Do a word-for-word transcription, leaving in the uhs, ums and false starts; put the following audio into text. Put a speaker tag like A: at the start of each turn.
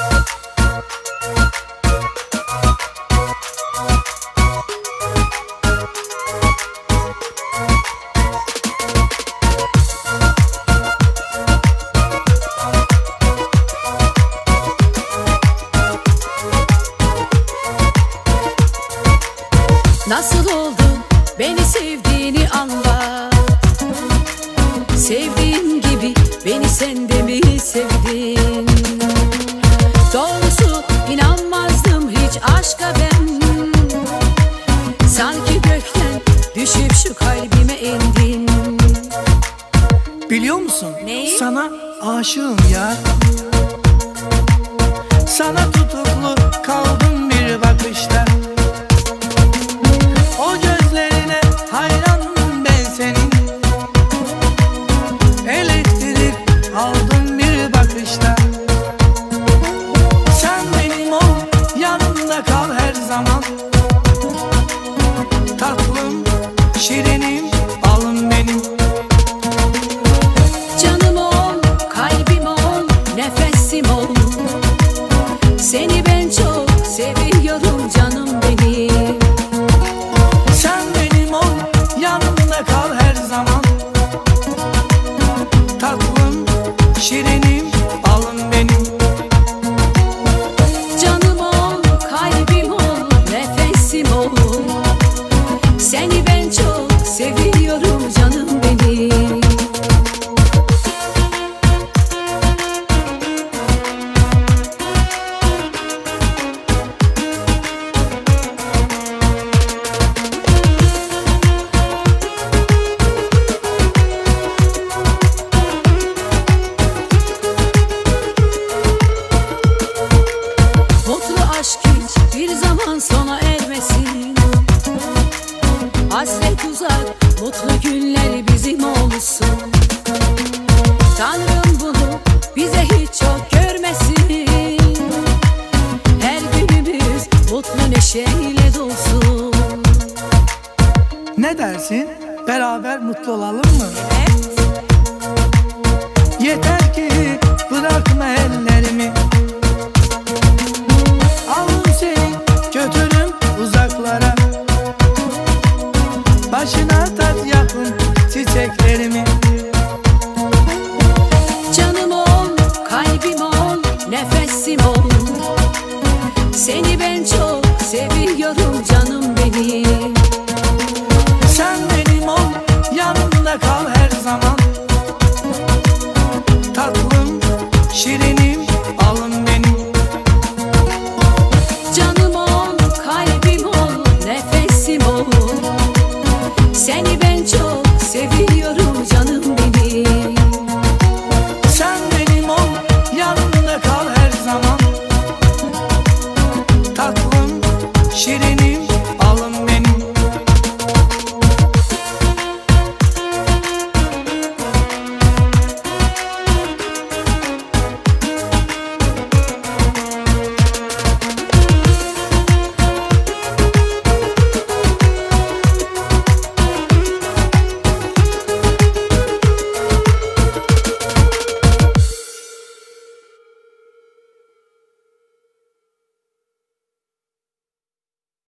A: Nasıl oldu beni sevdiğini anlat. Sevdiğin gibi beni sen de mi sevdin? Doğrusu inanmazdım hiç aşka ben. Sanki gökten düşüp şu kalbime indin.
B: Biliyor musun?
A: Neyi?
B: Sana aşığım ya. Sana tutuklu kaldım bir bakışta. O gözlerine hayranım ben senin. Elektrik aldım bir bakışta. Sen benim ol, yanımda kal her zaman. Tatlım, şirinim, balım benim.
A: Canım ol, kalbim ol, nefesim ol. Seni ben çok seviyorum canım benim.
B: Sen benim ol, yanımda kal her zaman. Tatlım, şirinim, balım benim.
A: Canım ol, kalbim ol, nefesim ol. Seni ben çok seviyorum canım benim. Mutlu aşk hiç bir zaman sona ermesin. Hasret uzak, mutlu günler bizim olsun. Tanrım bunu bize hiç çok görmesin. Her günümüz mutlu neşeyle dolsun.
B: Ne dersin? Beraber mutlu olalım mı?
A: Evet.
B: Yeter ki bırakma ellerimi. Alın seni götürüm uzaklara. Başına tat yakın çiçeklerimi.
A: Canım ol, kalbim ol, nefes